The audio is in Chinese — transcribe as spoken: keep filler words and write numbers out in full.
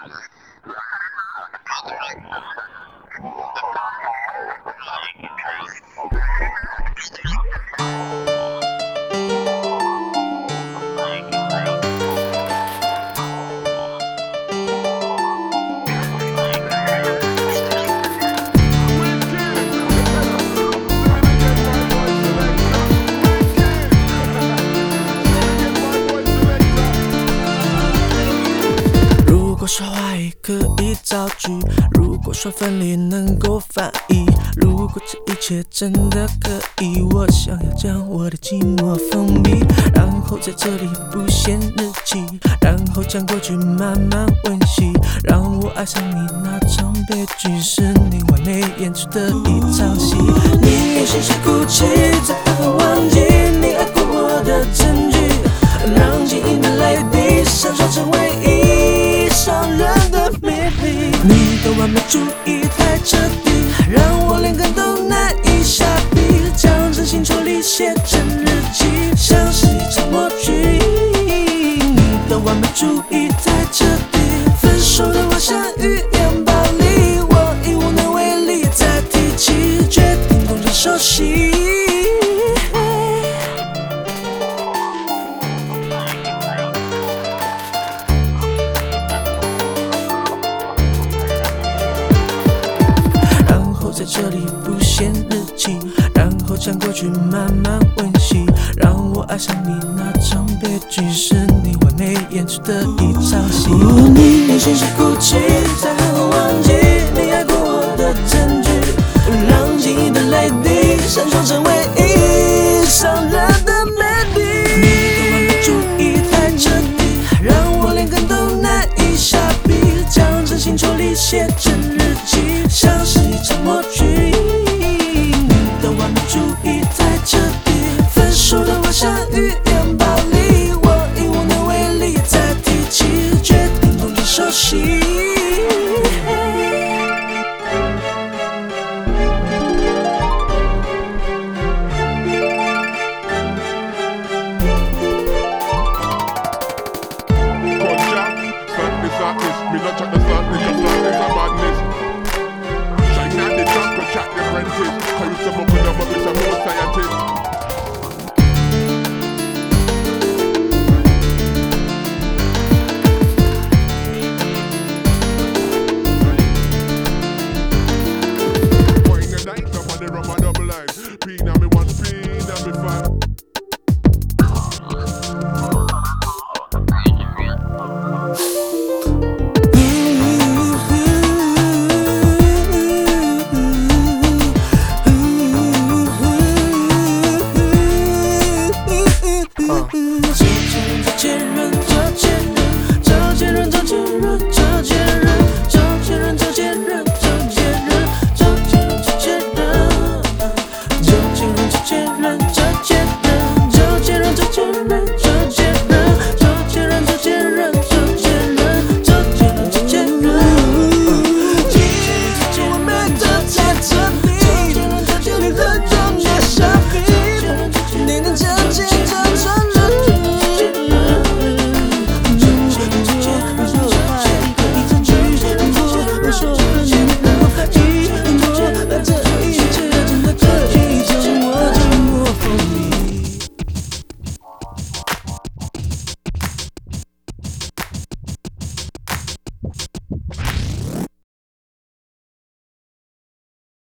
如果说怀疑可以造句，如果说分离能够翻译，如果这一切真的可以，我想要将我的寂寞封闭，然后在这里不写日记，然后将过去慢慢温习，让我爱上你那场悲剧，是你完美演出的一场戏。你用心事哭泣，才会忘记你爱过我的证据，让记忆的泪滴闪烁成唯一伤人的秘密。你的完美主义太彻底，让我连根都难以下笔，将真心抽离写成日记，像是一场默剧。你的完美主义太彻底，分手的我像语言暴力，我已无能为力再提起，决定东转手西。在这里不写日记，然后将过去慢慢温习，让我爱上你那场悲剧，是你完美演出的一场戏。你用心事哭泣，才会忘记你爱过我的证据，让记忆的泪滴闪烁成唯一伤人的美丽。你的完美主义太彻底，让我连根都难以下笔，将真心抽离写成日记，像是一场默剧。你的完美主义太彻底，分手的我像语言暴力，我已无能为力再提起，决定东转手西。 Me not chat the sun, it's just like it's a badness. Shine at the jump, go chat the apprentice. I used to fuck with them, but it's a more scientist.